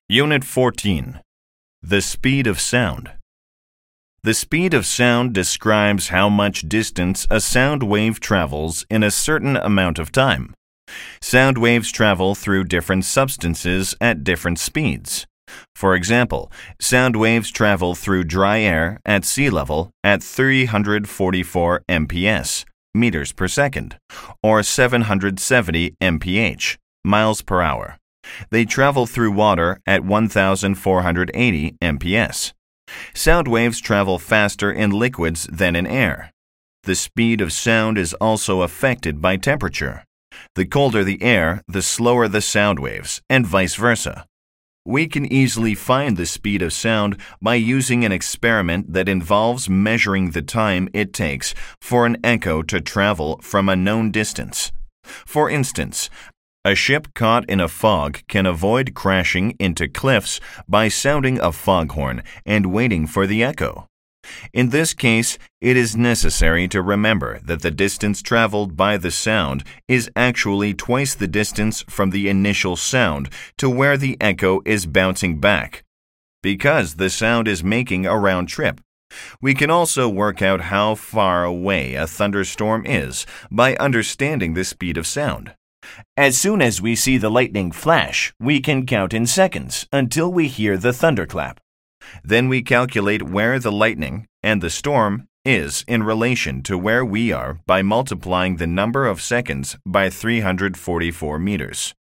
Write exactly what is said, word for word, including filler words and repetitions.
Unit fourteen. The speed of sound. The speed of sound describes how much distance a sound wave travels in a certain amount of time. Sound waves travel through different substances at different speeds. For example, sound waves travel through dry air at sea level at three hundred forty-four M P S, meters per second, or seven hundred seventy M P H, miles per hour. They travel through water at one thousand four hundred eighty M P S. Sound waves travel faster in liquids than in air. The speed of sound is also affected by temperature. The colder the air, the slower the sound waves, and vice versa. We can easily find the speed of sound by using an experiment that involves measuring the time it takes for an echo to travel from a known distance. For instance, a ship caught in a fog can avoid crashing into cliffs by sounding a foghorn and waiting for the echo. In this case, it is necessary to remember that the distance traveled by the sound is actually twice the distance from the initial sound to where the echo is bouncing back, because the sound is making a round trip. We can also work out how far away a thunderstorm is by understanding the speed of sound. As soon as we see the lightning flash, we can count in seconds until we hear the thunderclap. Then we calculate where the lightning and the storm is in relation to where we are by multiplying the number of seconds by three hundred forty-four meters.